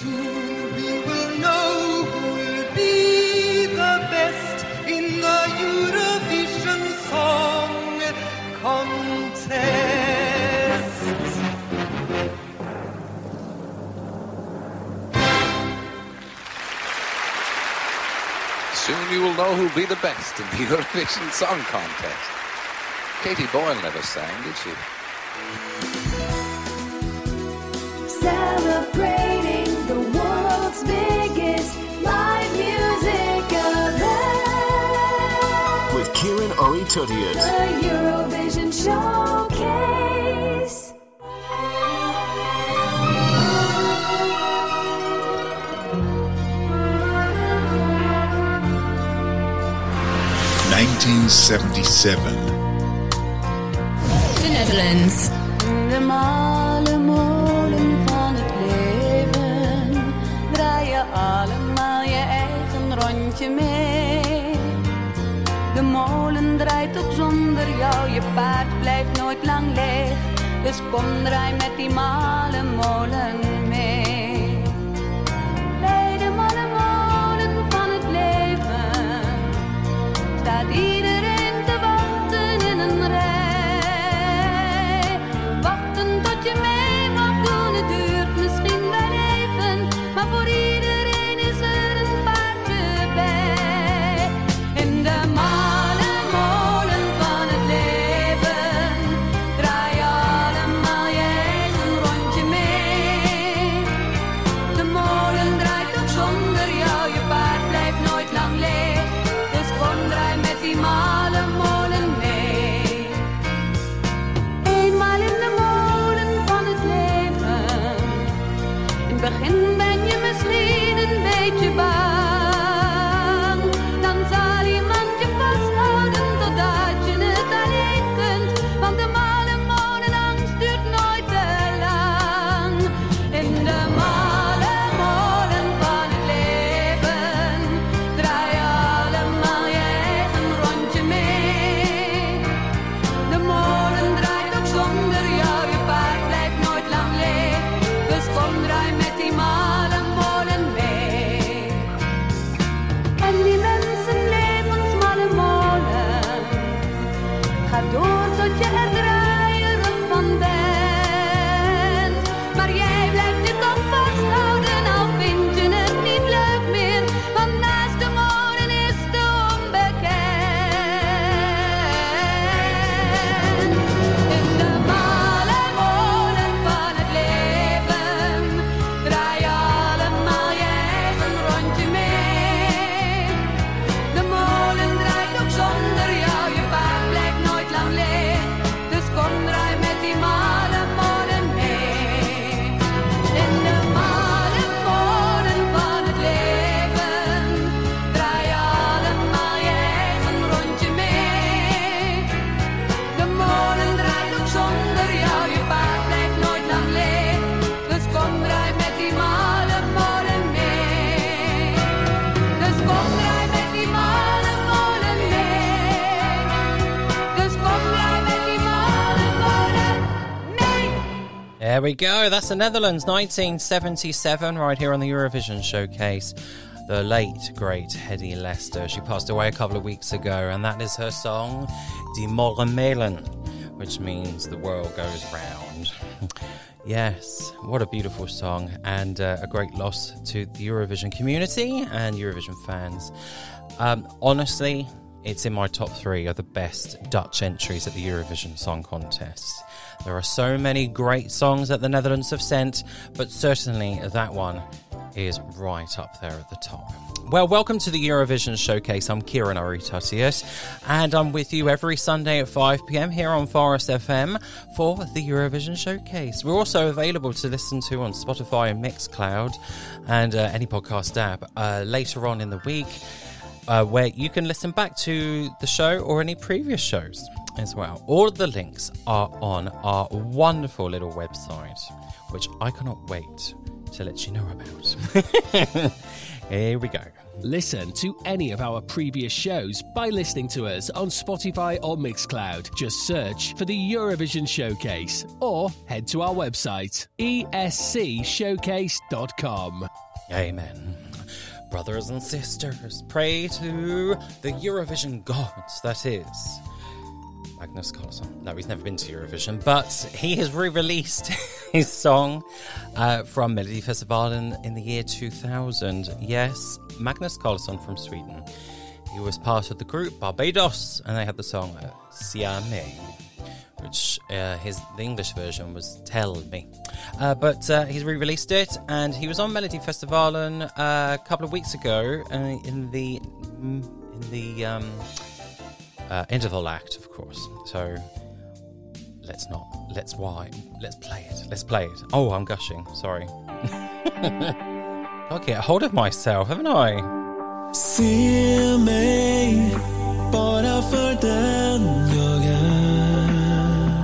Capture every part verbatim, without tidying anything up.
Soon we will know who will be the best in the Eurovision Song Contest. Soon you will know who'll be the best in the Eurovision Song Contest. Katie Boyle never sang, did she? Celebrating the world's biggest live music event. With Kieran Oritutiut. The Eurovision Showcase. nineteen seventy-seven. The Netherlands. De malle molen van het leven, draai je allemaal je eigen rondje mee. De molen draait ook zonder jou, je paard blijft nooit lang leeg. Dus kom draai met die malle molen mee. Bij de malle molen van het leven staat iedereen te wachten in een rij. Wachten tot je mee mag doen, het duurt misschien wel even, maar voor iedereen is er een paardje bij. In de malle molen van het leven draai je allemaal je eigen rondje mee. De molen draait ook zonder jou, je paard blijft nooit lang leeg. Dus kom draai met die malle molen mee. Eenmaal in de molen van het leven, in het begin ben je misschien een beetje bang. Dan zal iemand je vasthouden totdat je het alleen kunt, want de malle molenangst duurt nooit te lang. In de malle molen van het leven draai je allemaal je eigen rondje mee. De molen draait ook zonder jou, je paard blijft nooit lang leeg. Dus kom draai met die malle molen mee. En die mensenlevensmalle molen gaat door tot je er draaierig van bent. Maar jij blijft je toch vasthouden, al vind je het niet leuk meer, want naast de molen is de onbekend. In de malle molen van het leven draai je allemaal je eigen rondje mee. De molen draait ook zonder jou, je paard blijft nooit lang leeg. Dus kom draai met die malle molen mee. In de malle molen van het leven draai je allemaal je eigen rondje mee. De molen draait ook zonder jou, je paard blijft nooit lang leeg. Dus kom draai met die malle molen mee. Dus kom draai met die malle molen mee. Dus kom draai met die malle molen mee. There we go. That's the Netherlands, nineteen seventy-seven, right here on the Eurovision Showcase. The late, great Hedy Lester. She passed away a couple of weeks ago, and that is her song, Die Molenmelen, which means the world goes round. Yes, what a beautiful song, and uh, a great loss to the Eurovision community and Eurovision fans. Um, honestly, it's in my top three of the best Dutch entries at the Eurovision Song Contest. There are so many great songs that the Netherlands have sent, but certainly that one is right up there at the top. Well, welcome to the Eurovision Showcase. I'm Kieran Oritutiut, and I'm with you every Sunday at five p.m. here on Forest F M for the Eurovision Showcase. We're also available to listen to on Spotify and Mixcloud and uh, any podcast app uh, later on in the week, uh, where you can listen back to the show or any previous shows. as well. All of the links are on our wonderful little website, which I cannot wait to let you know about. Here we go. Listen to any of our previous shows by listening to us on Spotify or Mixcloud. Just search for the Eurovision Showcase or head to our website, e s c showcase dot com. Amen. Brothers and sisters, pray to the Eurovision gods, that is Magnus Carlsson. No, he's never been to Eurovision, but he has re-released his song uh, from Melodifestivalen in the year two thousand. Yes, Magnus Carlsson from Sweden. He was part of the group Barbados, and they had the song uh, Sia Me, which uh, his the English version was Tell Me. Uh, but uh, he's re-released it, and he was on Melodifestivalen uh, a couple of weeks ago uh, in the in the um, uh, interval act, of course. So let's not let's why let's play it. Let's play it. Oh, I'm gushing. Sorry. I'll get a hold of myself, haven't I? Se mig bara för den jag är.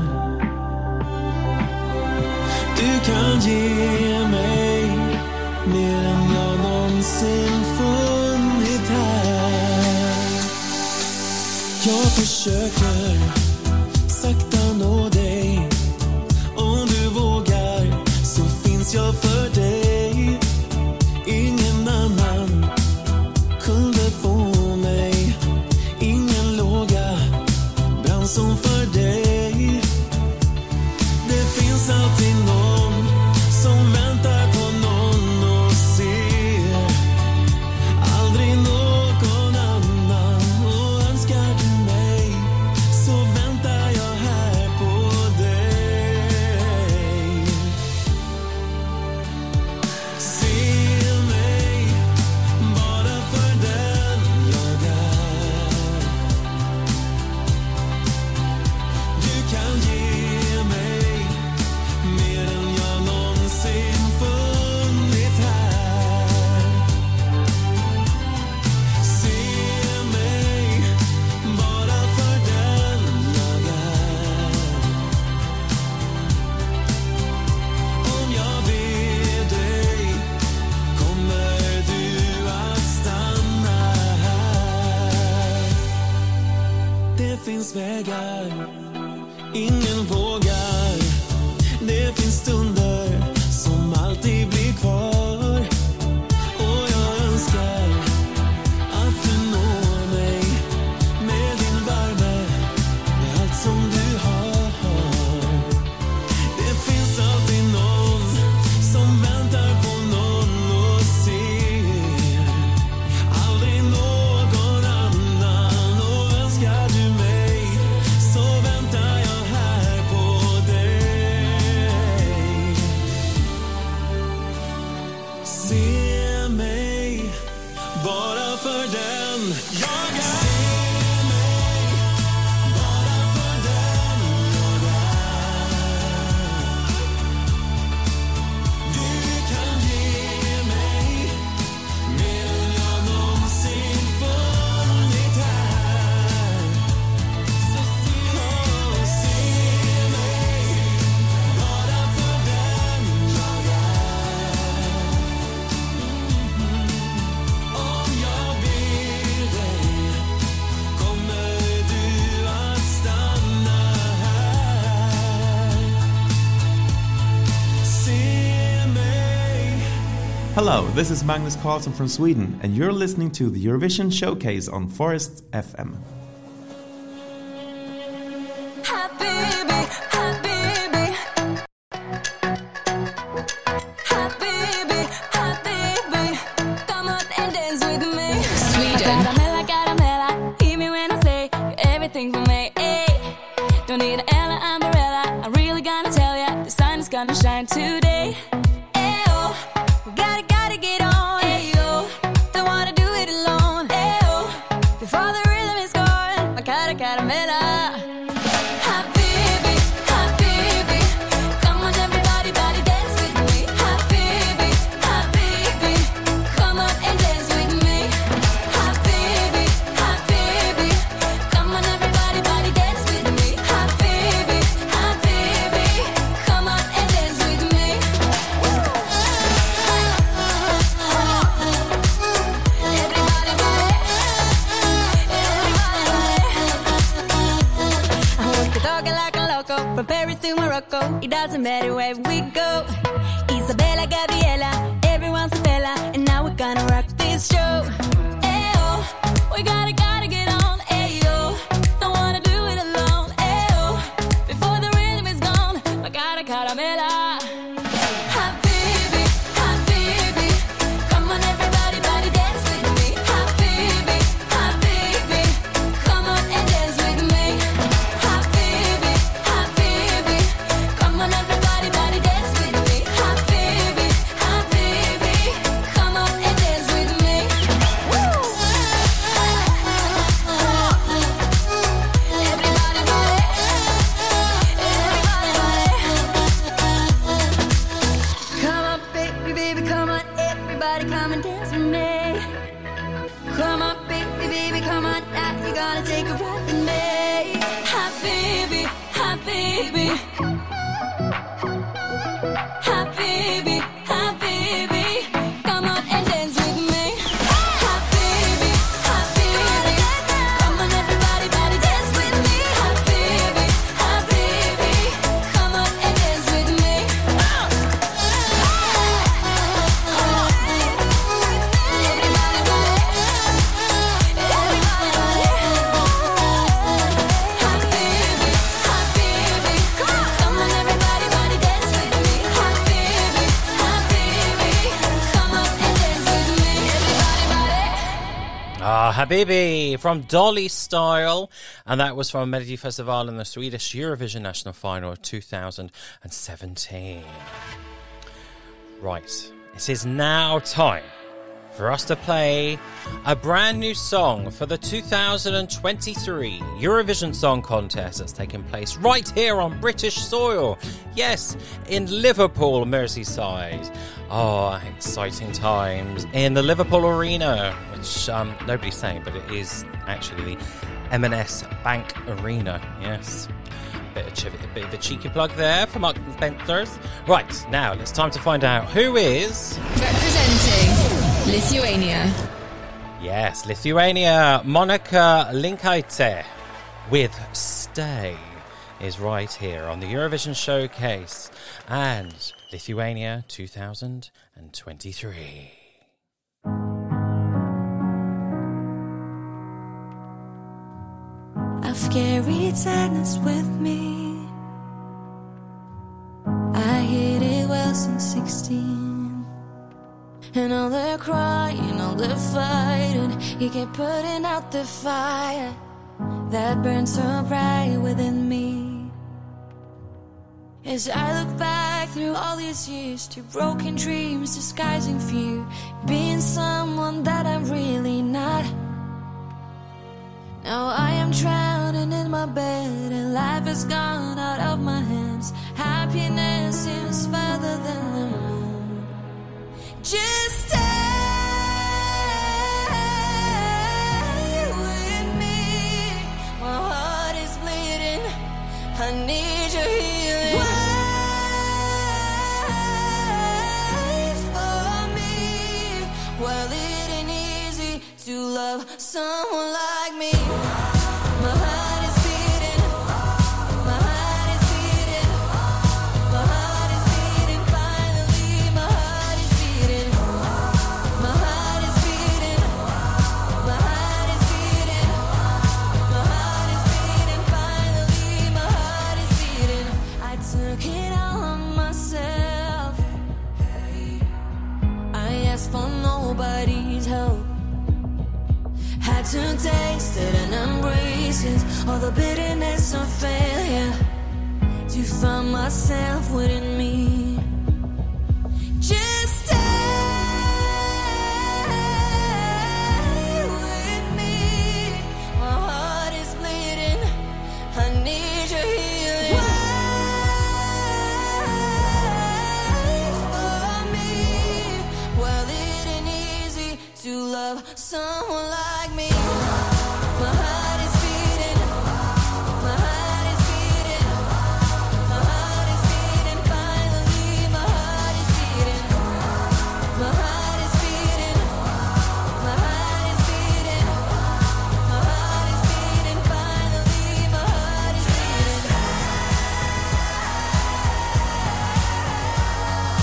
Du kan ge mig mer än jag någonsin funnit här. Jag försöker sakta nå dig. Om du vågar så finns jag för dig. Ingen annan kunde få mig. Ingen låga brann som för dig. Det finns alltid någon som väntar på någon och ser aldrig någon annan. Och önskar du mig så väntar jag här på dig. Se mig bara för den jag är. Du kan ge mig mer än jag någonsin funnit här. Se mig bara för den jag är. Om jag ber dig kommer du att stanna här. Det finns vägar ingen vågar. Det finns stunder som alltid blir kvar. Och jag önskar att du når mig med din värme, med allt som du har. Det finns alltid någon som väntar på någon och ser aldrig någon annan. Och önskar du mig så väntar jag här på dig. Se mig bara för den jag är. Se mig bara för den jag är. Du kan ge mig mer än jag någonsin funnit här. Så se mig bara för den jag är. Om jag ber dig kommer du att stanna här. Se mig. Hello, this is Magnus Carlsson from Sweden, and you're listening to the Eurovision Showcase on Forest F M. Hot baby, hot baby. Hot baby, hot baby. Come on and dance with me. Sweden. Caramella, caramella. Hear me when I say you're everything for me. Hey. Don't need an Ella umbrella. I'm really gonna tell ya the sun is gonna shine today. Ayo, we gotta, gotta get on. Ayo, don't wanna do it alone. Ayo, before the rhythm is gone. Isabella, Gabriela, everyone's a fella, and now we're gonna rock this show. Ayo, we gotta, gotta get on. Ayo, don't wanna do it alone. Ayo, before the rhythm is gone, I gotta caramela. Habibi, Habibi, come on everybody, body dance with me. Habibi, Habibi, come on and dance with me. Habibi, Habibi, come on everybody, body dance with me. Habibi, Habibi, come on and dance with me. Woo! Everybody, body, everybody, body. Come on, baby, baby, come on, everybody, come and dance with me. Come on, baby, baby, come on, now you gotta take a ride with me. Habibi, Habibi, Habibi, Habibi, come on and dance with me. Habibi, Habibi, come on everybody, body dance with me. Habibi, Habibi, come on and dance with me. Everybody, body, everybody, body. Habibi, Habibi, come on everybody, body dance with me. Habibi, Habibi, come on and dance with me. Everybody, body. Ah, Habibi from Dolly Style. And that was from Melody Festival in the Swedish Eurovision National Final of two thousand seventeen. Right, it is now time for us to play a brand new song for the two thousand twenty-three Eurovision Song Contest that's taking place right here on British soil. Yes, in Liverpool, Merseyside. Oh, exciting times in the Liverpool Arena, which um, nobody's saying, but it is actually the M and S Bank Arena. Yes. Bit of, chi- a bit of a cheeky plug there for Marks and Spencer's. Right, now it's time to find out who is... Representing Lithuania. Yes, Lithuania. Monika Linkaite with Stay is right here on the Eurovision Showcase and Lithuania two thousand twenty-three. I've carried sadness with me. I hid it well since sixteen. And all the crying, all the fighting, he kept putting out the fire that burned so bright within me. As I look back through all these years to broken dreams, disguising fear, being someone that I'm really not. Now I am drowning in my bed and life has gone out of my hands. Happiness seems further than the moon. Just stay with me. My heart is bleeding. I need your healing. Wait for me. Well, it ain't easy to love someone like me. My heart is beating. My heart is beating. My heart is beating. Finally, my heart is beating. My heart is beating. My heart is beating. My heart is beating. Finally, my heart is beating. I took it all on myself. I asked for nobody's help. Had to taste it and embrace it, all the bitterness of failure, to find myself within me. Just stay with me. My heart is bleeding. I need your healing. Wait for me. Well, it ain't easy to love someone like me. My heart is beating. My heart is beating. My heart is beating. Finally, my heart is beating. My heart is beating. My heart is beating. My heart is beating. Finally, my heart is beating.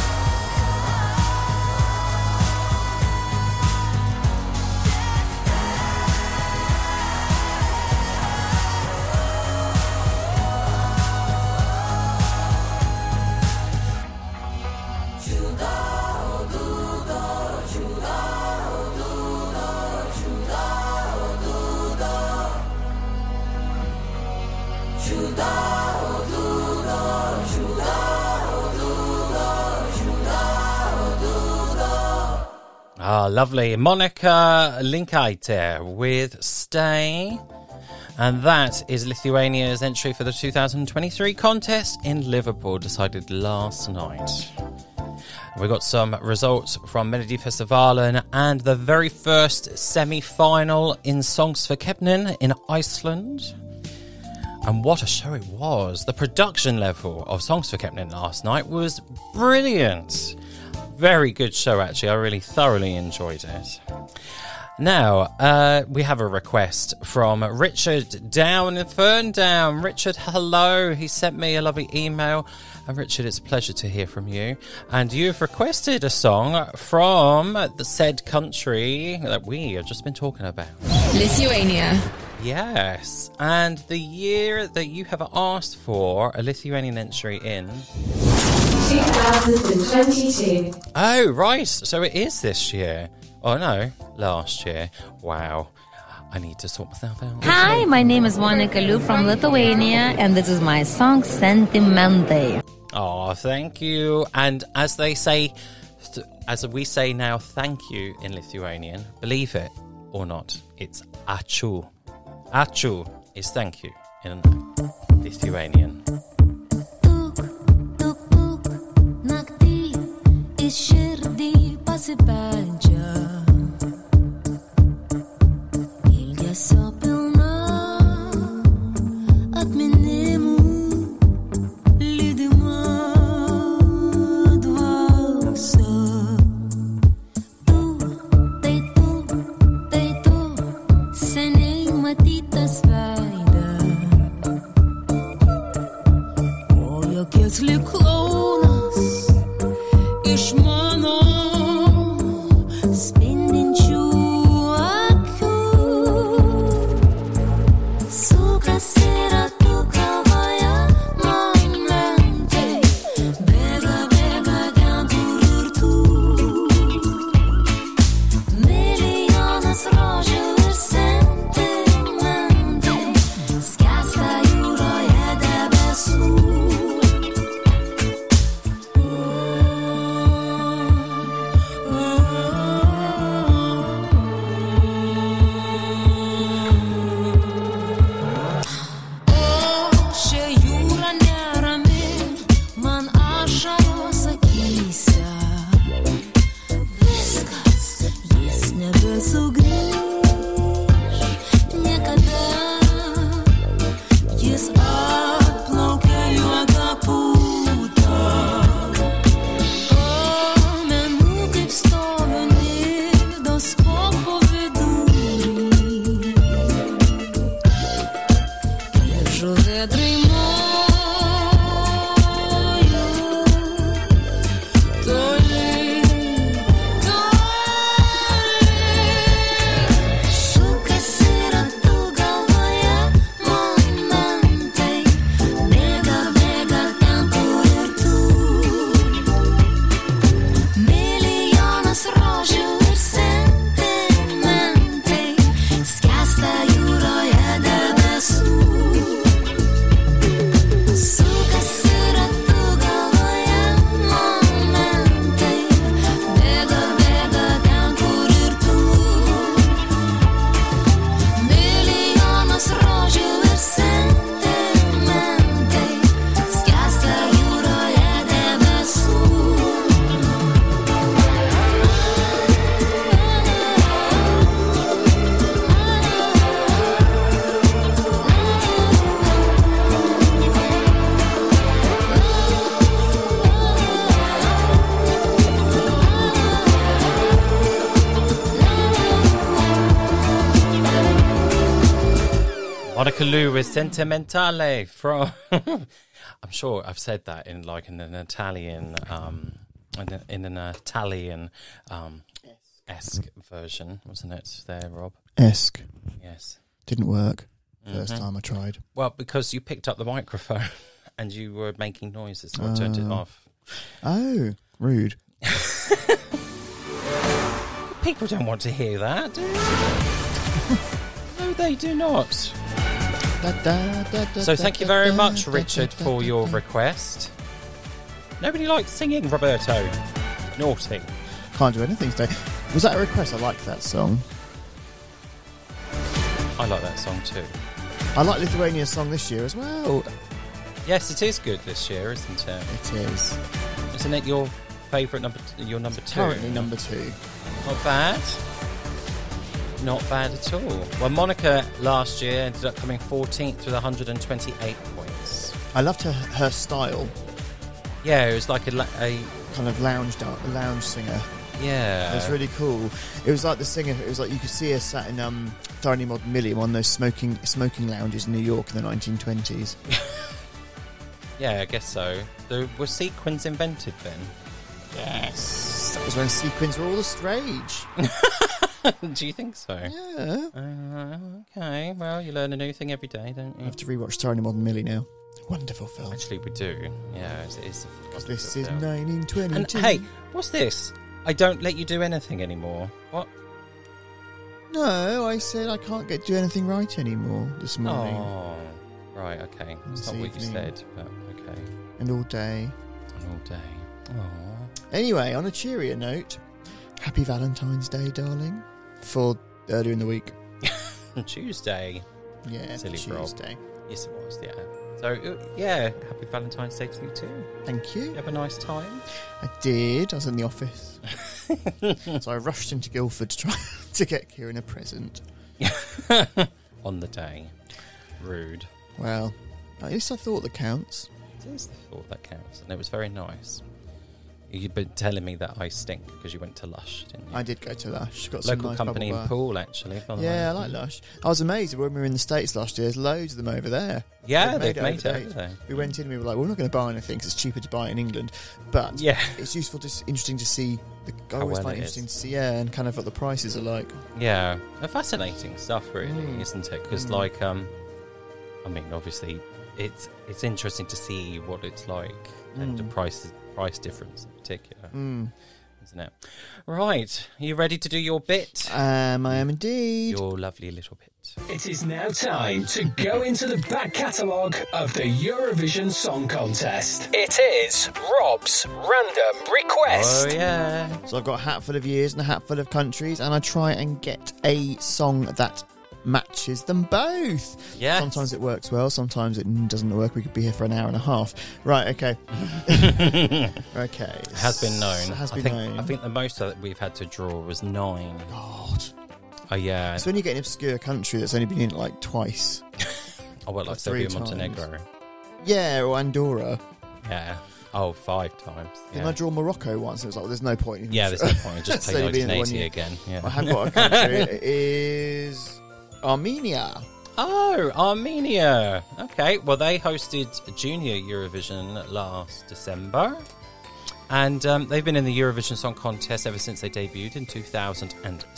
Ah, lovely. Monica Linkaite with Stay. And that is Lithuania's entry for the two thousand twenty-three contest in Liverpool, decided last night. We got some results from Melodifestivalen and the very first semi-final in Sångsförkeppnin in Iceland. And what a show it was. The production level of Sångsförkeppnin last night was brilliant. Very good show, actually. I really thoroughly enjoyed it. Now, uh, we have a request from Richard Down in Ferndown. Richard, hello. He sent me a lovely email. And Richard, it's a pleasure to hear from you. And you've requested a song from the said country that we have just been talking about. Lithuania. Yes. And the year that you have asked for a Lithuanian entry in... two thousand twenty-two. Oh, right. So it is this year. Oh, no. Last year. Wow. I need to sort myself out. Hi, my name is Monica Liu from Lithuania, and this is my song Sentimentai. Oh, thank you. And as they say, th- as we say now, thank you in Lithuanian, believe it or not, it's ačiū. Ačiū is thank you in Lithuanian. Širdį pasibeldžia, ilgesio pilna atminimų lydima dvasia. Tu, tai tu, tai tu, seniai matytas veidas, o jokies lyg klounas iš mano spindinčių akių. Sukasi ratu galvoje momentai, bėga, bėga ten kur ir tu. Milijonas rožių ir sentimentai, skęsta jūroje debesų. Monica Liu with Sentimentale from... I'm sure I've said that in like in an Italian, um, in, a, in an Italian um, esque version, wasn't it there, Rob? Esque. Yes. Didn't work first Mm-hmm. time I tried. Well, because you picked up the microphone and you were making noises, so I turned it Oh. off. Oh. Rude. People don't want to hear that, do they? No, they do not. So thank you very much, Richard, for your request. Nobody likes singing, Roberto. Naughty. Can't do anything today. Was that a request? I liked that song. I like that song too. I like Lithuania's song this year as well. Yes, it is good this year, isn't it? It is. Isn't it your favourite number? T- your number two? Currently number two. Not bad. Not bad at all. Well, Monica last year ended up coming fourteenth with one hundred twenty-eight points. I loved her her style. Yeah, it was like a, a kind of lounge a lounge singer. Yeah, it was really cool. It was like the singer. It was like you could see her sat in um, Thoroughly Modern Millie, one of those smoking smoking lounges in New York in the nineteen twenties. Yeah, I guess so. The, were sequins invented then? Yes, that was when sequins were all the rage. Do you think so? Yeah. Uh, okay. Well, you learn a new thing every day, don't you? I have to rewatch Thoroughly Modern Millie now. Wonderful film. Actually, we do. Yeah, it is. Because this is nineteen twenty-two. And hey, what's this? I don't let you do anything anymore. What? No, I said I can't get do anything right anymore this morning. Oh, right. Okay. That's This not what you evening. said, but okay. And all day. And all day. Oh. Anyway, on a cheerier note, happy Valentine's Day, darling. For earlier in the week. Tuesday. Yeah, Silly Tuesday. Rob. Yes, it was. Yeah. So uh, yeah, happy Valentine's Day to you too. Thank you. You have a nice time. I did. I was in the office, so I rushed into Guildford to try to get Kieran a present. On the day. Rude. Well, at least I thought that counts. It is the thought that counts, and it was very nice. You've been telling me that I stink because you went to Lush, didn't you? I did go to Lush. Got some Local nice company in bubble bath. Poole, actually. by the Yeah, I way. like Lush. I was amazed when we were in the States last year. There's loads of them over there. Yeah, they've made it over over there. We went in and we were like, well, we're not going to buy anything because it's cheaper to buy it in England. But Yeah. it's useful, to, interesting to see. The, I How always well find it it interesting is. to see, yeah, and kind of what the prices are like. Yeah, a fascinating stuff, really, Mm. isn't it? Because, Mm. like, um, I mean, obviously, it's it's interesting to see what it's like and the Mm. price price difference in particular, Mm. isn't it? Right, are you ready to do your bit? Um, I am indeed. Your lovely little bit. It is now time to go into the back catalogue of the Eurovision Song Contest. It is Rob's Random Request. Oh, yeah. So I've got a hat full of years and a hat full of countries, and I try and get a song that matches them both. Yes. Sometimes it works well, sometimes it doesn't work. We could be here for an hour and a half. Right, okay. Okay. It has been known. It has I been think, known. I think the most that we've had to draw was nine. God. Oh, yeah. It's when you get an obscure country that's only been in it like twice. Oh, well, like Like three Serbia, Montenegro. times. Yeah, or Andorra. Yeah. Oh, five times. Didn't Yeah. I draw Morocco once? It was like, well, there's no point. in Yeah, there's no point. Just It's play only been in nineteen one eighty year. again. Yeah. I have got a country. It is Armenia. Oh, Armenia. Okay, well, they hosted Junior Eurovision last December. And um, they've been in the Eurovision Song Contest ever since they debuted in two thousand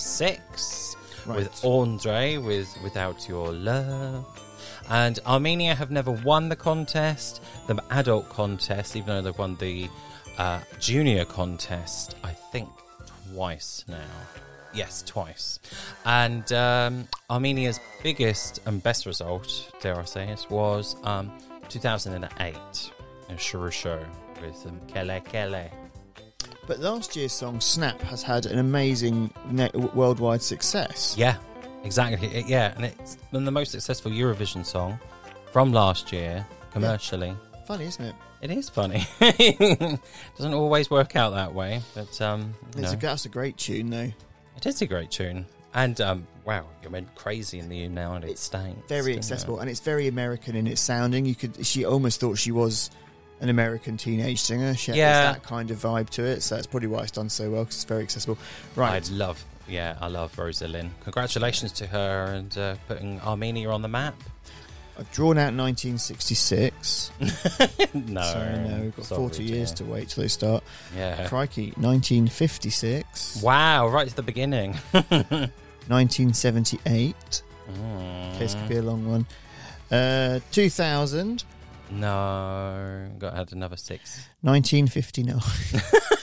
six. Right. With Andre, with Without Your Love. And Armenia have never won the contest, the adult contest, even though they've won the uh, junior contest, I think, twice now. Yes, twice. And um, Armenia's biggest and best result, dare I say it, was um, two thousand eight in Shuru Show with um, Kele Kele. But last year's song Snap has had an amazing ne- worldwide success. Yeah, exactly. It- yeah, and it's been the most successful Eurovision song from last year, commercially. Yeah. Funny, isn't it? It is funny. Doesn't always work out that way, but um, you It's a, know. that's a great tune, though. It is a great tune. And, um, wow, you went crazy in the United States. Very didn't accessible, you? and it's very American in its sounding. You could, she almost thought she was an American teenage singer. She Yeah. has that kind of vibe to it, so that's probably why it's done so well, because it's very accessible. Right. I love, yeah, I love Rosalind. Congratulations to her and uh, putting Armenia on the map. I've drawn out nineteen sixty-six. No. So, no, we've got sorry, forty years dear. to wait till they start. Yeah. Crikey. nineteen fifty-six. Wow, right to the beginning. nineteen seventy-eight. Mm. This could be a long one. Uh, two thousand. No, got to add another six. nineteen fifty-nine.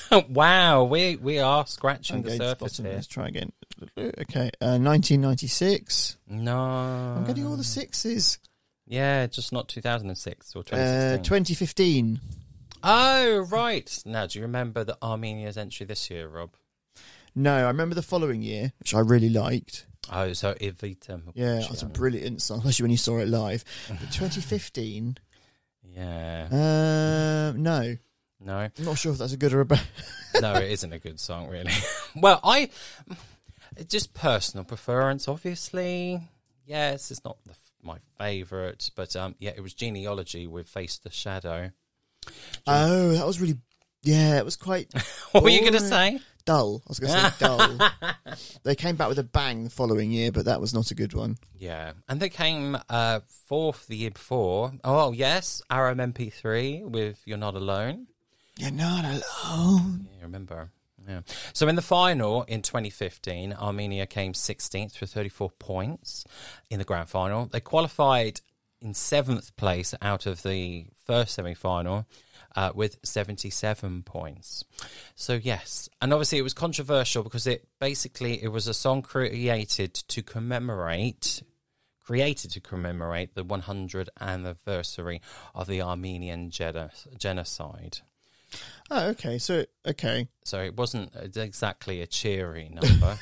Wow, we we are scratching the Engaged surface bottom. here. Let's try again. Okay, uh, nineteen ninety-six. No. I'm getting all the sixes. Yeah, just not two thousand six or twenty Uh, sixteen. twenty fifteen. Oh, right. Now, do you remember the Armenia's entry this year, Rob? No, I remember the following year, which I really liked. Oh, so Evita. Yeah, that's a brilliant song, especially when you saw it live. But twenty fifteen? Yeah. Uh, no. No. I'm not sure if that's a good or a bad. No, it isn't a good song, really. Well, I... Just personal preference, obviously. Yes, it's not the, my favourite, but um, yeah, it was Genealogy with Face the Shadow. Oh, that was really... Yeah, it was quite... What were you boring. going to say? Dull. I was going to say dull. They came back with a bang the following year, but that was not a good one. Yeah, and they came uh, fourth the year before. Oh, yes, Aram M P three with You're Not Alone. You're not alone. Yeah, remember. Yeah. So in the final in twenty fifteen, Armenia came sixteenth with thirty-four points in the grand final. They qualified in seventh place out of the first semi-final uh, with seventy-seven points. So yes, and obviously it was controversial because it basically it was a song created to commemorate created to commemorate the one hundredth anniversary of the Armenian geno- genocide. Oh, okay. So, okay. So it wasn't exactly a cheery number.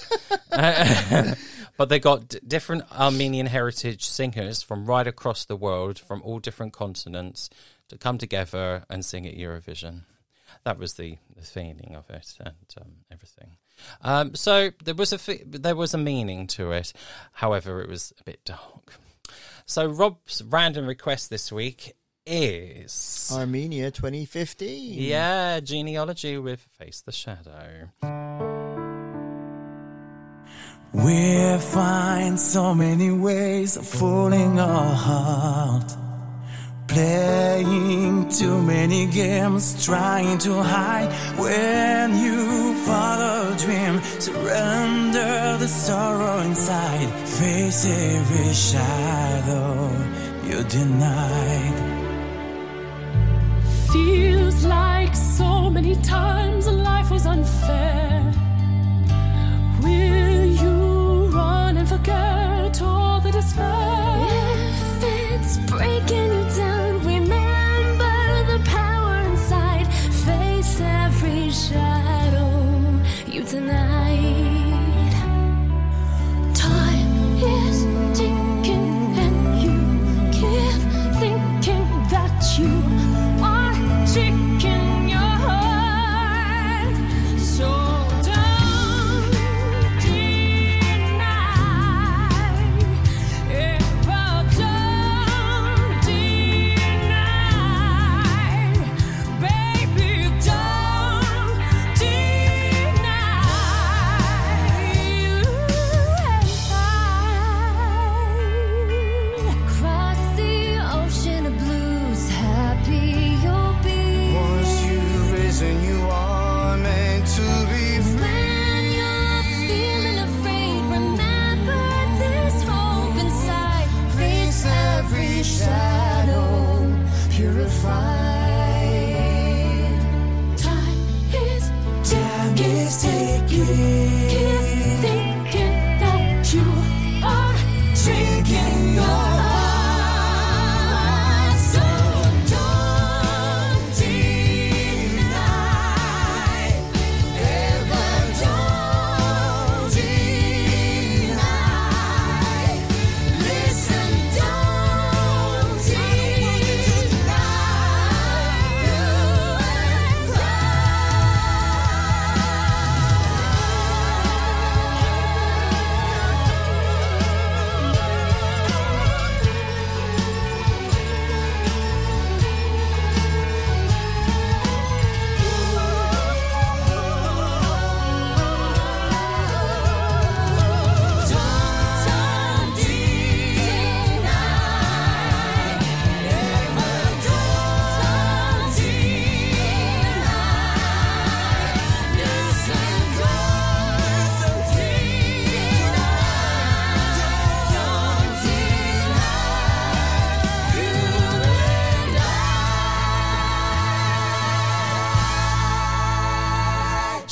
uh, but they got d- different Armenian heritage singers from right across the world, from all different continents, to come together and sing at Eurovision. That was the, the feeling of it and um, everything. Um, so there was a fe- there was a meaning to it. However, it was a bit dark. So Rob's random request this week is Armenia twenty fifteen. Yeah, Genealogy with Face the Shadow. We find so many ways of fooling our heart, playing too many games, trying to hide. When you follow a dream, surrender the sorrow inside, face every shadow you denied. Feels like so many times life was unfair. Will you run and forget all the despair? If it's breaking you down, remember the power inside. Face every shadow you denied. Time is ticking and you keep thinking that you chicken your heart, so don't deny, ever don't deny, baby, don't deny.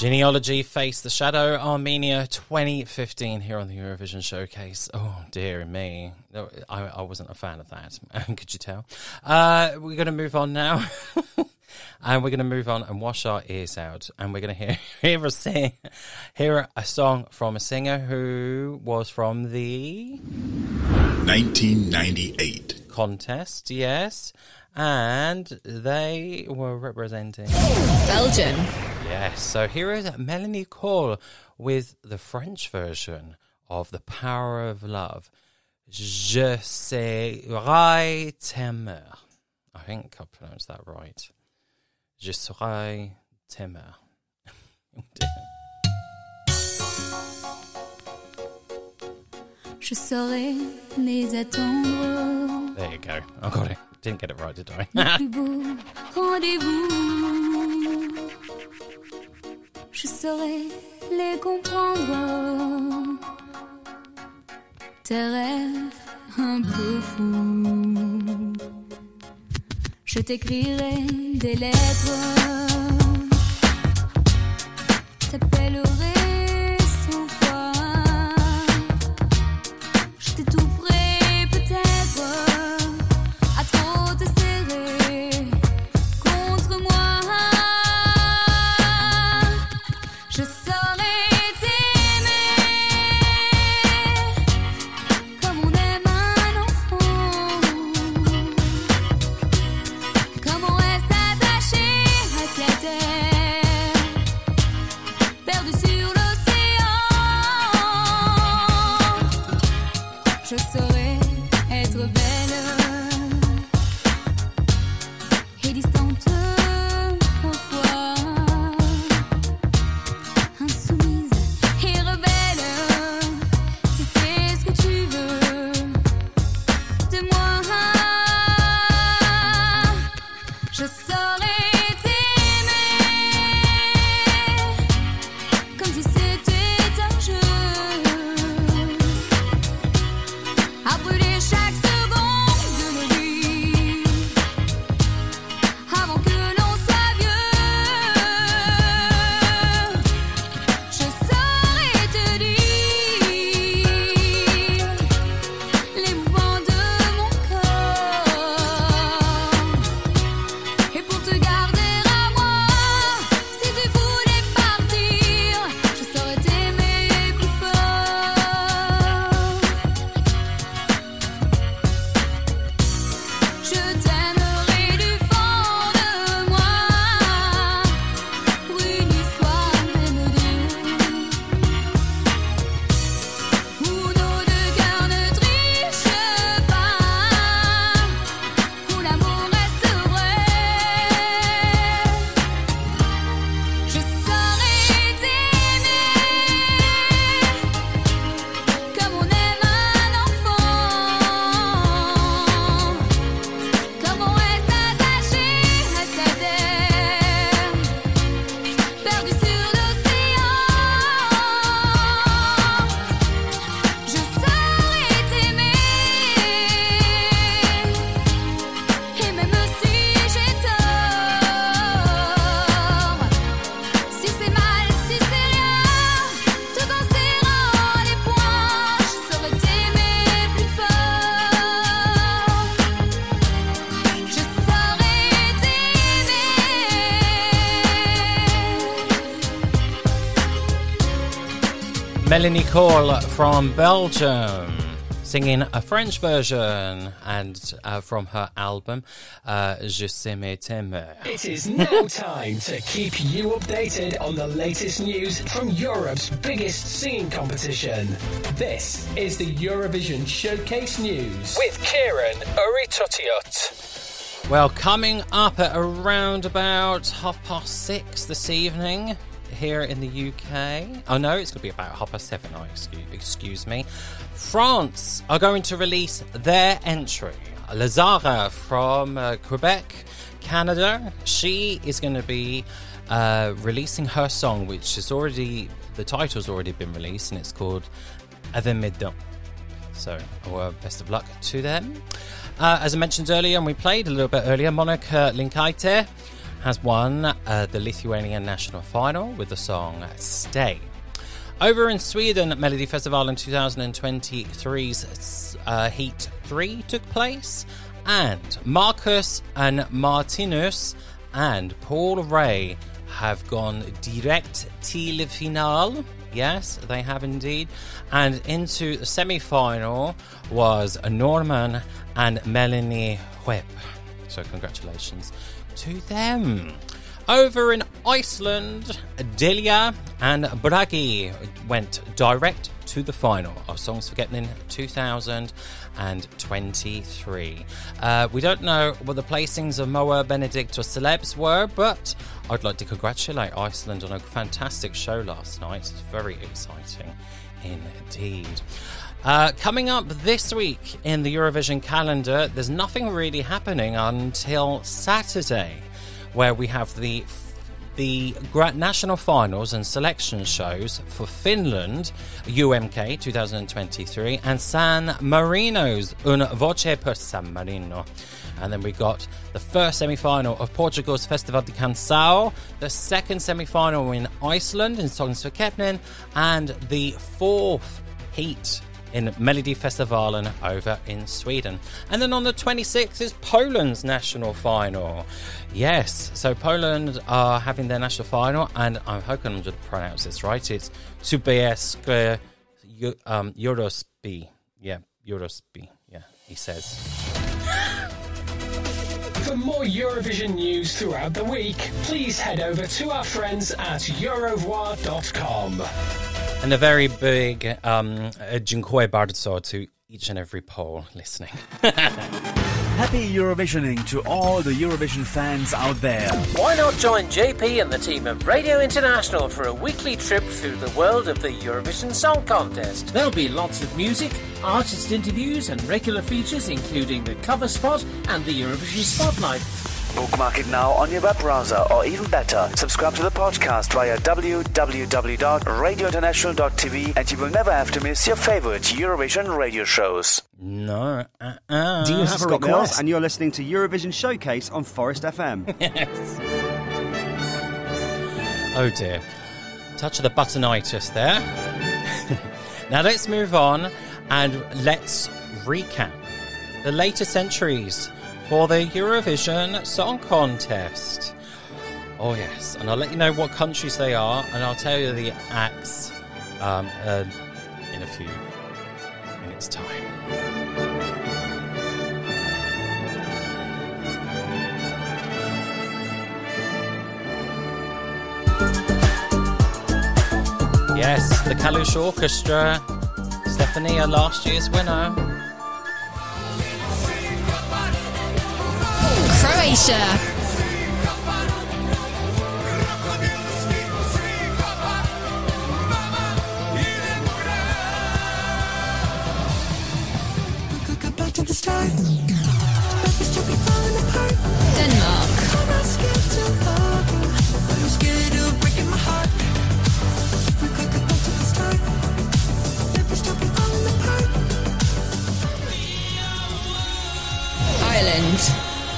Genealogy Face the Shadow, Armenia twenty fifteen here on the Eurovision Showcase. Oh, dear me. No, I, I wasn't a fan of that. Could you tell? Uh, we're going to move on now. And we're going to move on and wash our ears out. And we're going to hear, hear, a sing, hear a song from a singer who was from the... nineteen ninety-eight. Contest, yes. And they were representing... Belgium. Yes, so here is Melanie Cole with the French version of The Power of Love. Je serai t'aimer. I think I pronounced that right. Je serai t'aimer. Je saurai les attendre. There you go. I got it. Didn't get it right, did I? Le plus beau rendez-vous. Je saurai les comprendre. Tes rêves un peu fous. Je t'écrirai des lettres. T'appellerai cent fois. Je t'étoufferai peut-être. À trop te serrer contre moi. Je saurai t'aimer comme on aime un enfant. Comme on reste attaché à cette terre, perdu sur l'océan. Je saurai être belle et distante parfois, insoumise et rebelle. Si c'est ce que tu veux de moi, je saurai t'aimer comme si c'était un jeu, à brûler chaque seconde de nos vies avant que l'on soit vieux. Je saurai te dire les mouvements de mon corps. Et pour te garder à moi, si tu voulais partir, je saurais t'aimer plus fort. Je t'aimerai du fond de moi pour une histoire de nous deux, où nos deux cœurs ne trichent pas, où l'amour reste vrai. Je saurai t'aimer comme on aime un enfant, comme on reste attaché à cette terre, perdu sur l'océan. Je saurai t'aimer, et même si j'ai tort, si c'est mal, si c'est rien, tout en serrant les poings, je saurais t'aimer plus fort. Je saurais t'aimer. Melanie Cole from Belgium, singing a French version and uh, from her album uh, Je serai t'aimer. It is now time to keep you updated on the latest news from Europe's biggest singing competition. This is the Eurovision Showcase News with Kieran Uritotiot. Well, coming up at around about half past six this evening here in the U K. Oh no, it's going to be about half past seven. Oh, excuse, excuse me. France are going to release their entry. Lazara from uh, Quebec, Canada. She is going to be uh, releasing her song, which is already, the title's already been released, and it's called Avec mes dents. So, well, best of luck to them. Uh, as I mentioned earlier, and we played a little bit earlier, Monica Linkaite has won uh, the Lithuanian national final with the song Stay. Over in Sweden, Melodifestivalen twenty twenty-three's uh, Heat three took place, and Marcus and Martinus and Paul Ray have gone direct till final. Yes, they have indeed. And into the semi-final was Norman and Melanie Webb. So congratulations to them. Over in Iceland, Delia and Bragi went direct to the final of Songs for Getting two thousand twenty-three. Uh, we don't know what the placings of Moa, Benedict or Celebs were, but I'd like to congratulate Iceland on a fantastic show last night. It's very exciting indeed. Uh, coming up this week in the Eurovision calendar, there's nothing really happening until Saturday, where we have the the national finals and selection shows for Finland, U M K twenty twenty-three, and San Marino's Una Voce per San Marino. And then we got the first semi-final of Portugal's Festival de Canção, the second semi-final in Iceland in Songs for Keppnin, and the fourth heat in Melodifestivalen over in Sweden. And then on the twenty-sixth is Poland's national final. Yes, so Poland are having their national final, and I'm hoping I'm going to pronounce this right. It's Sobieski um, Eurospi. Yeah, Eurospi. Yeah, he says. For more Eurovision news throughout the week, please head over to our friends at eurovoix dot com. And a very big um, dziękuję bardzo to each and every Pole listening. Happy Eurovisioning to all the Eurovision fans out there. Why not join J P and the team of Radio International for a weekly trip through the world of the Eurovision Song Contest? There'll be lots of music, artist interviews and regular features including the cover spot and the Eurovision Spotlight. Bookmark it now on your web browser, or even better, subscribe to the podcast via w w w dot radio international dot t v, and you will never have to miss your favorite Eurovision radio shows. No. Uh-uh. Do you have a request? And you're listening to Eurovision Showcase on Forest F M. Yes. Oh dear. Touch of the buttonitis there. Now let's move on and let's recap the latest entries for the Eurovision Song Contest. Oh yes, and I'll let you know what countries they are, and I'll tell you the acts um, uh, in a few minutes' time. Yes, the Kalush Orchestra, Stefania, last year's winner. Croatia. Denmark. Ireland.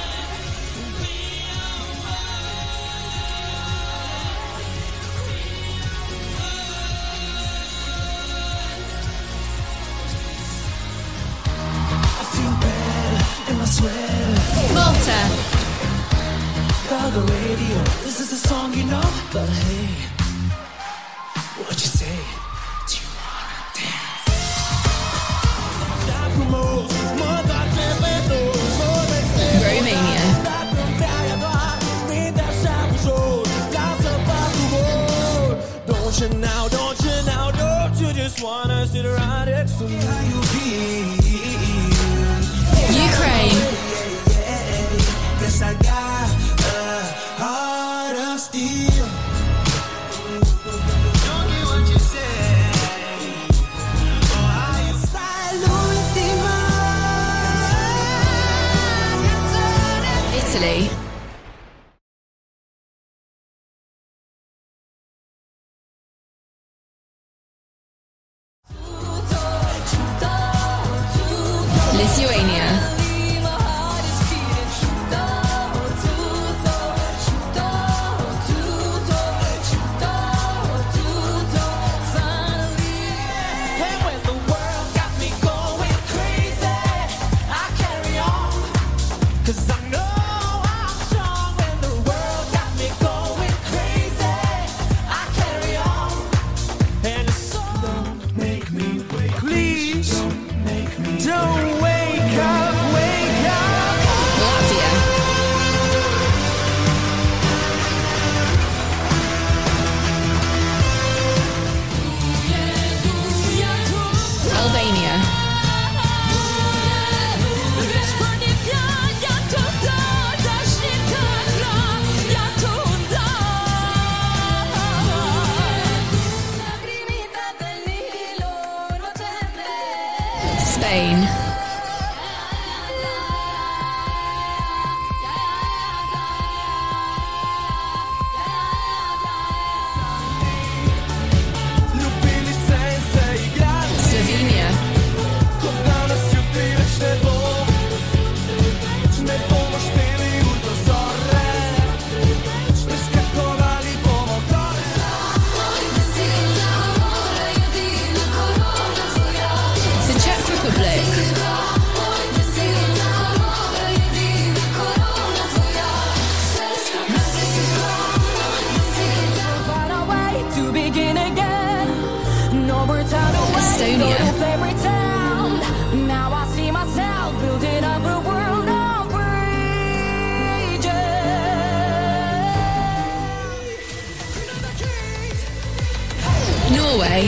Malta. Call the radio. This is a song you know, but hey, what you say? Do you wanna dance? Romania. Don't you now, don't you now, don't you just wanna sit around next to me? How you feel? Ukraine. Guess I got a heart of steel. Don't get what you say. Oh, how you Italy. Lithuania. Spain. Slovenia. The Czech Republic. To begin again. No more time away. Estonia. Go to favorite town. Now I see myself building up a world of rage. Norway.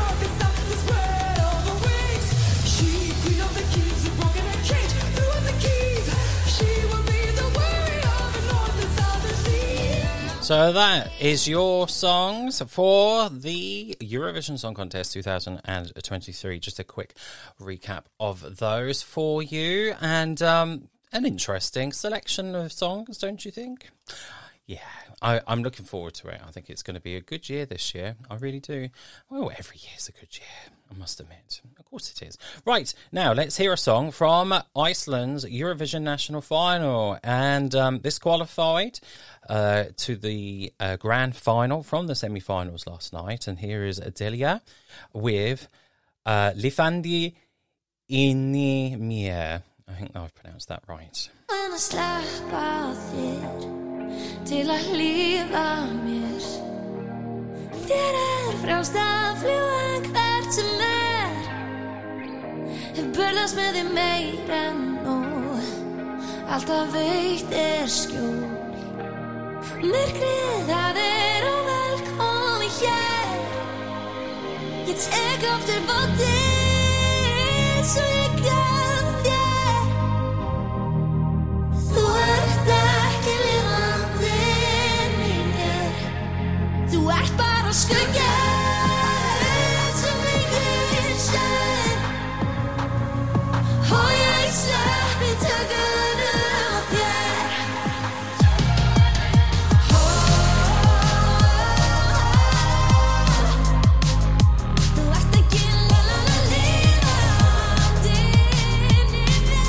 So that is your songs for the Eurovision Song Contest twenty twenty-three. Just a quick recap of those for you. And um, an interesting selection of songs, don't you think? Yeah, I, I'm looking forward to it. I think it's going to be a good year this year. I really do. Well, every year's a good year, I must admit. Of course it is. Right, now let's hear a song from Iceland's Eurovision National Final. And um, this qualified uh, to the uh, grand final from the semi-finals last night. And here is Adelia with uh, Lifandi inni mér. I think I've pronounced that right. En að sleppa þér til að hlýða mér. Þér er frjálst að fljúga hvert sem er. Hef burðast með þér meir en nóg. Alltaf veitt er skjól. Myrkrið það er óvelkomi hér. Ég tek aftur bátinn svo ég gaf þér. Þú ert ekki lifandi í mér. Þú ert bara skugga sem enginn sér. Og ég sleppi tökunum á þér. Þú ert ekki lifandi í mér.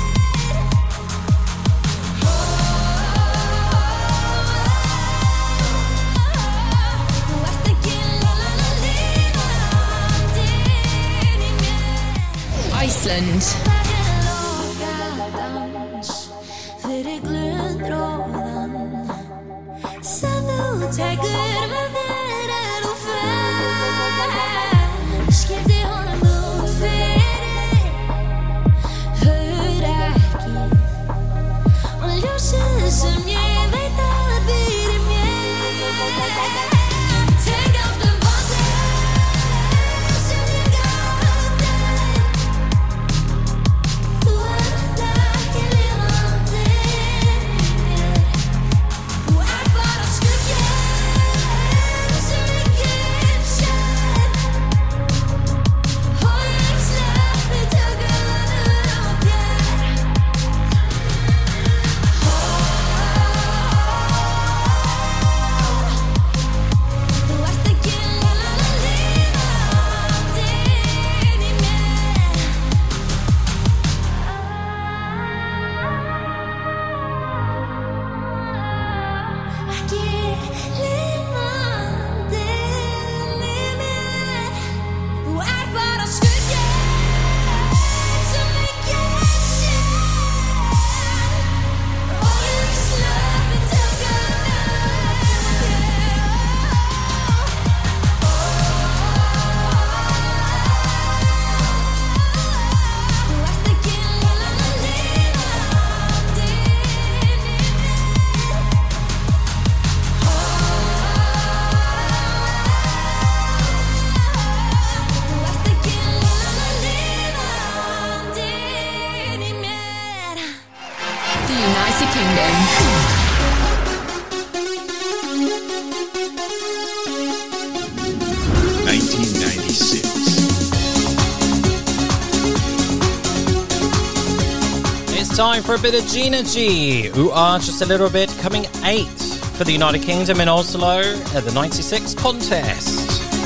Iceland. Fyrir glundróðan sem þú tekur með þér er þú fer. Skipti honum út fyrir hugrekkið og ljósið sem ég veit að er fyrir mér. Tek aftur bátinn sem ég gaf þér. Þú ert ekki lifandi í mér. Þú ert bara skuggi sem enginn sér. Og ég sleppi tökunum á þér. Þú ert ekki lifandi í mér. Ekki lifandi í mér. Þú ert bara skuggi sem enginn sér. Og ég sleppi tökunum á þér. Þú ert ekki lifandi í mér. The United Kingdom. nineteen ninety-six. time for a bit of Gina G, who are just a little bit coming eighth for the United Kingdom in Oslo at the ninety-six contest.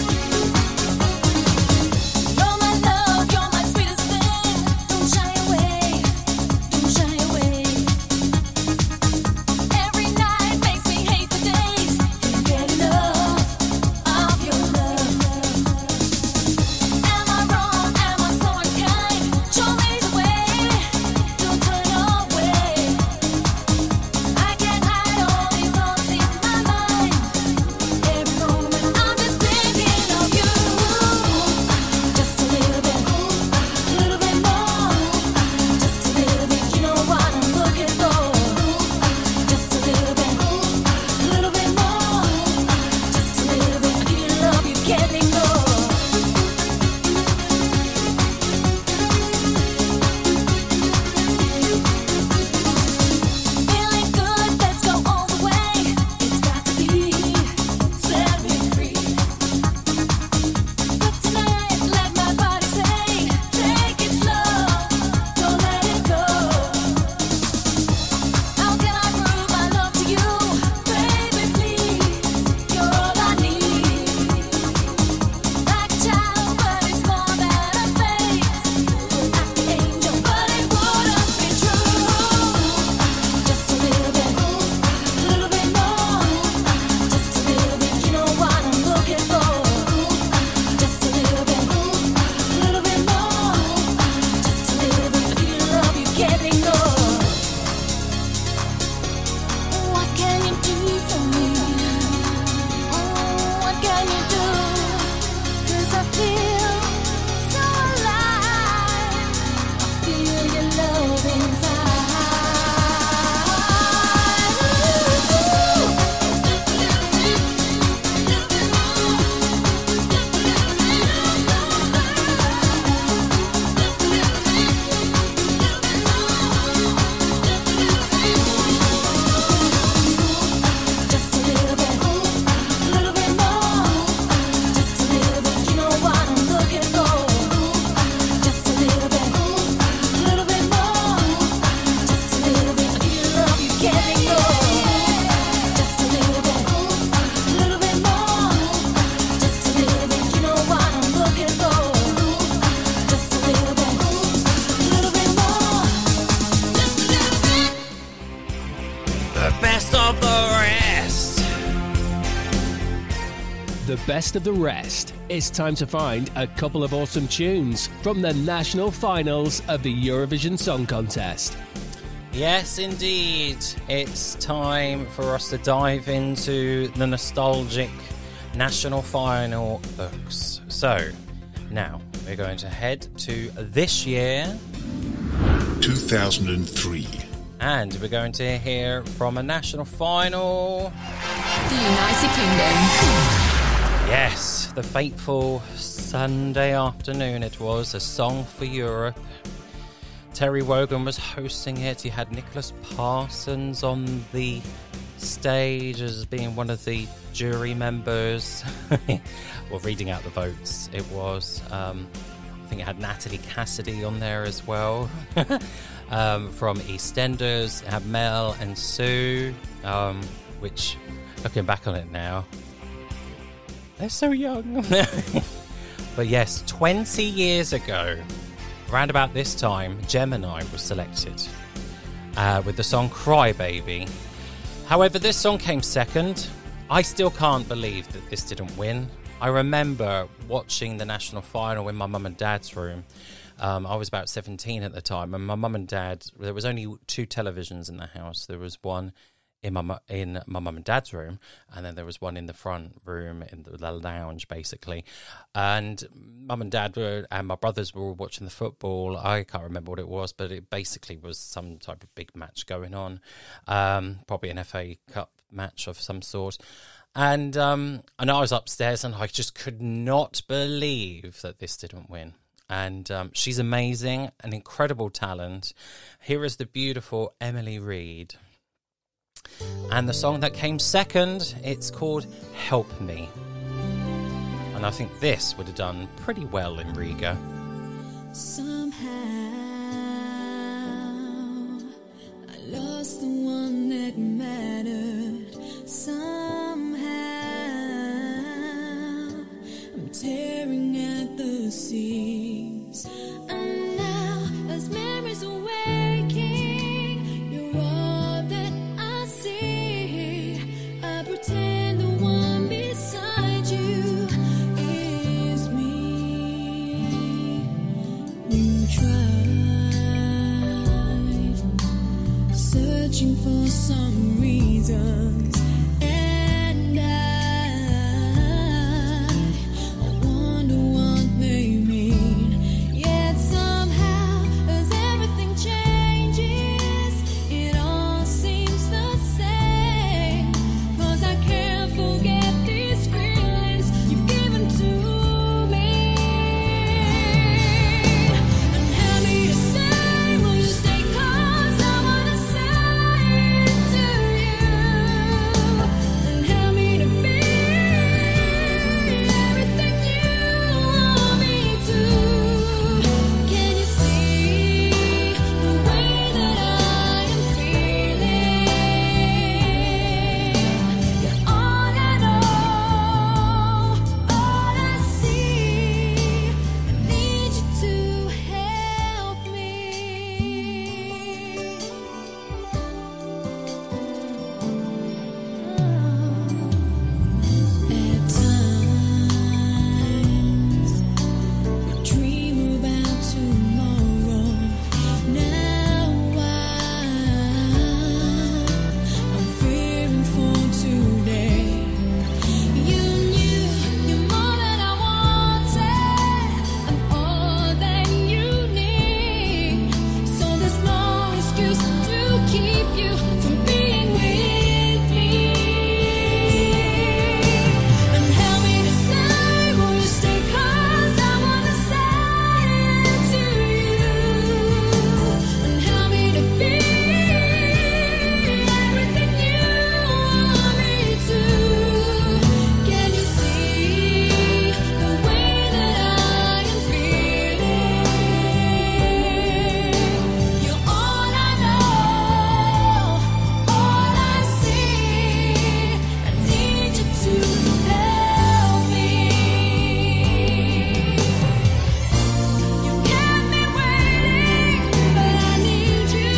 Best of the rest. It's time to find a couple of awesome tunes from the national finals of the Eurovision Song Contest. Yes, indeed. It's time for us to dive into the nostalgic national final books. So, now we're going to head to this year, two thousand three. And we're going to hear from a national final, the United Kingdom. Yes, the fateful Sunday afternoon it was, A Song for Europe. Terry Wogan was hosting it. You had Nicholas Parsons on the stage as being one of the jury members. Well, reading out the votes, it was. Um, I think it had Natalie Cassidy on there as well. um, from EastEnders, it had Mel and Sue, um, which, looking back on it now, they're so young. But yes, twenty years ago, around about this time, Gemini was selected uh, with the song Cry Baby. However, this song came second. I still can't believe that this didn't win. I remember watching the national final in my mum and dad's room. Um, I was about seventeen at the time, and my mum and dad, there was only two televisions in the house. There was one in my mu- in my mum and dad's room, and then there was one in the front room in the, the lounge, basically. And mum and dad were, and my brothers were all watching the football. I can't remember what it was, but it basically was some type of big match going on, um, probably an F A Cup match of some sort. And um, and I was upstairs, and I just could not believe that this didn't win. And um, she's amazing, an incredible talent. Here is the beautiful Emily Reid. And the song that came second, it's called Help Me. And I think this would have done pretty well in Riga. Somehow was the one that mattered somehow. I'm tearing at the seams, and now as memories are waking, you're all that I see. I pretend the one beside you is me. You tried searching for some reasons, and I, I wonder what they mean. Yet somehow, as everything changes, it all seems the same. 'Cause I can't forget these feelings you've given to me. And help me to say, will you stay? 'Cause I wanna say it to you. And help me to be everything you want me to. Can you see the way that I am feeling? You're all I know, all I see. I need you to help me. At times, we dream about tomorrow. Now I'm fearing for today. You knew you're more than I wanted, and all that you need. So there's no excuse to keep you from being with me. And help me to say, will you stay? 'Cause I wanna say it to you. And help me to be everything you want me to. Can you see the way that I am feeling? You're all I know, all I see. I need you to help me. You kept me waiting, but I need you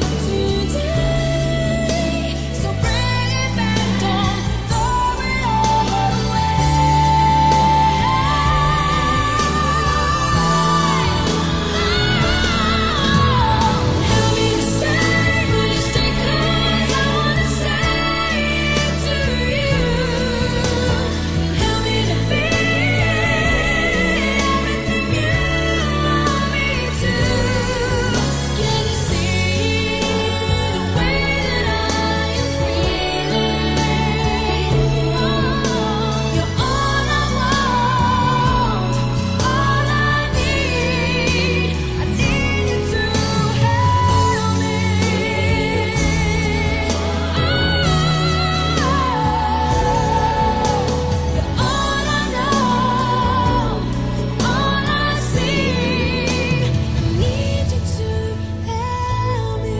today. So bring it back, don't throw it all away. Help me to stay, will you stay? 'Cause I wanna say it to you. Help me to be everything you want me to. Can you see the way that I am feeling? You're all I want, all I need. I need you to help me. You're all I know, all I see. I need you to help me.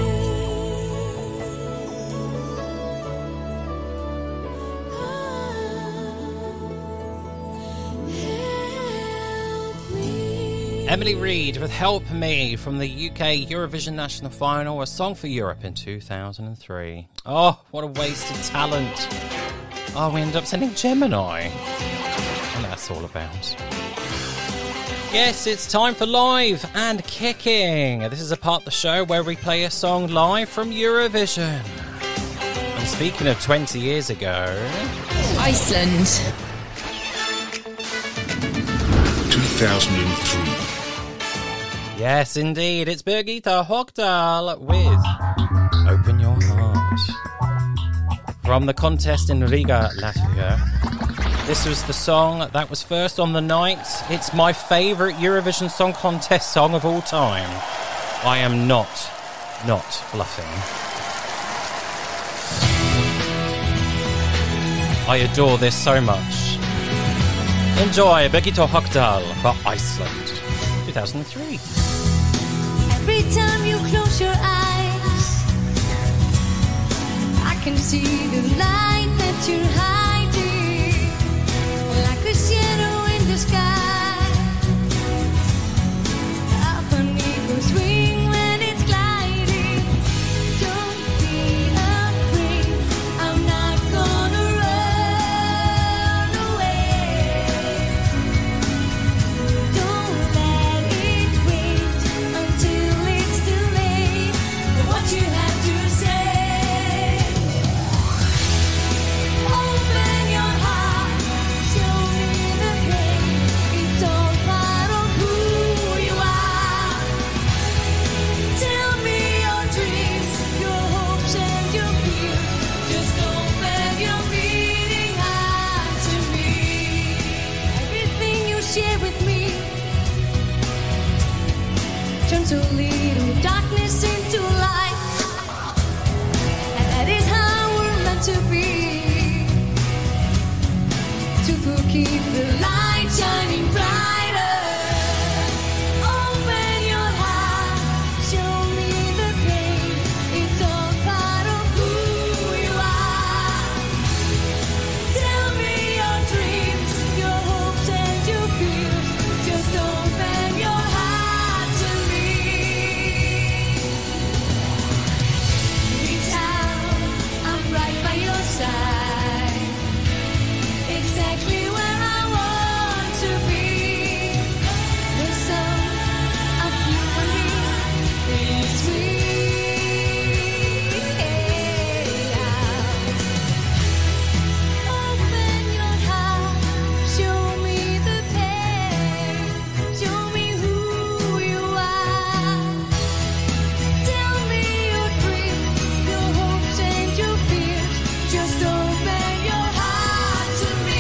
Emily Reid with Help Me from the U K Eurovision National Final, a song for Europe in two thousand three. Oh, what a waste of talent. Oh, we ended up sending Gemini. And that's all about. Yes, it's time for Live and Kicking. This is a part of the show where we play a song live from Eurovision. And speaking of twenty years ago... Iceland. two thousand three. Yes, indeed. It's Birgitta Högdahl with Open Your Heart. From the contest in Riga, Latvia. This was the song that was first on the night. It's my favourite Eurovision Song Contest song of all time. I am not, not bluffing. I adore this so much. Enjoy Birgitta Högdahl for Iceland, two thousand three. Every time you close your eyes, can see the light that you're hiding, like a shadow in the sky. Up an eagle's wing when it's gliding. Don't be afraid, I'm not gonna run away. Don't let it wait until it's too late for what you have to say. Open your heart, show me the pain. It's all part of who you are. Tell me your dreams, your hopes and your fears. Just open your beating heart to me. Everything you share with me turns a little darkness into light, and that is how we're meant to be. To keep the light shining brighter. Open your heart, show me the pain. It's all part of who you are. Tell me your dreams, your hopes and your fears. Just open your heart to me. Reach out, I'm right by your side. Exactly where I want to be. The sum of you and me is sweet. Open your heart, show me the pain. Show me who you are. Tell me your dreams, your hopes and your fears. Just open your heart to me.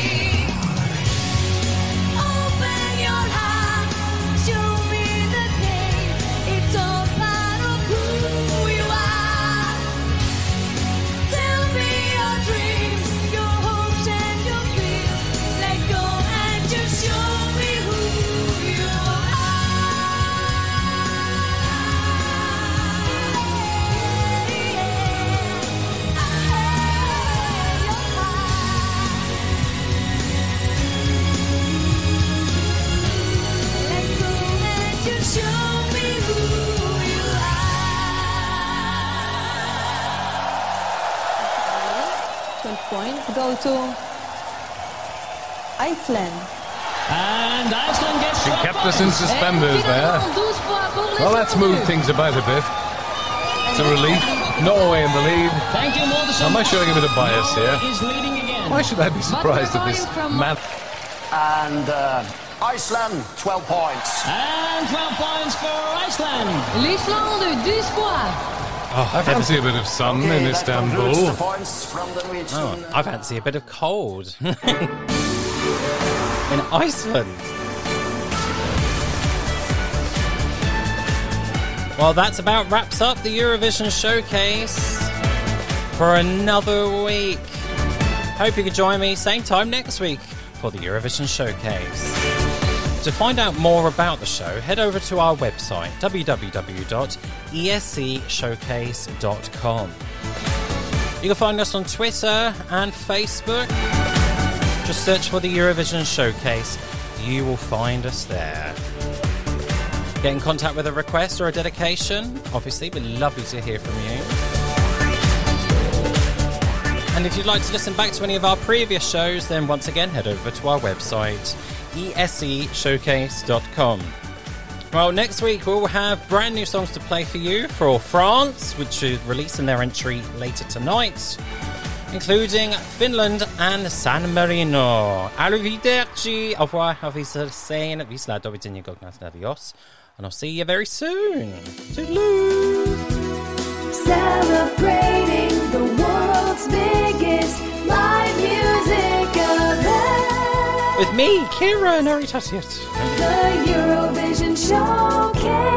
Open your heart, show me the pain. It's all part of who you are. Tell me your dreams, your hopes and your fears. Let go and just show me who you Let go and just show me who you twelve points go to Iceland. And Iceland gets She kept us in suspenders there. Well, let's move things about a bit. It's a relief. Norway in the lead. Thank you, Mortensen. Am I showing a bit of bias here? Is leading again. Why should I be surprised at this man? And uh, Iceland, twelve points. And twelve points for Iceland. L'Islande d'Espoir. Oh, I fancy a bit of sun in Istanbul. Oh, I fancy a bit of cold in Iceland. Well, that's about wraps up the Eurovision Showcase for another week. Hope you can join me same time next week for the Eurovision Showcase. To find out more about the show, head over to our website w w w dot e s c showcase dot com. You can find us on Twitter and Facebook. Just search for the Eurovision Showcase. You will find us there. Get in contact with a request or a dedication. Obviously, we'd lovely to hear from you. And if you'd like to listen back to any of our previous shows, then once again, head over to our website, e s c showcase dot com. Well, next week we'll have brand new songs to play for you for France, which is releasing their entry later tonight, including Finland and San Marino. Arrivederci, au revoir, auf Wiedersehen, Wisla, do widzenia, gognas, adios, and I'll see you very soon. Toodaloo! Celebrating the world's biggest live music event. With me, Kira Naritasiat. The Eurovision Showcase.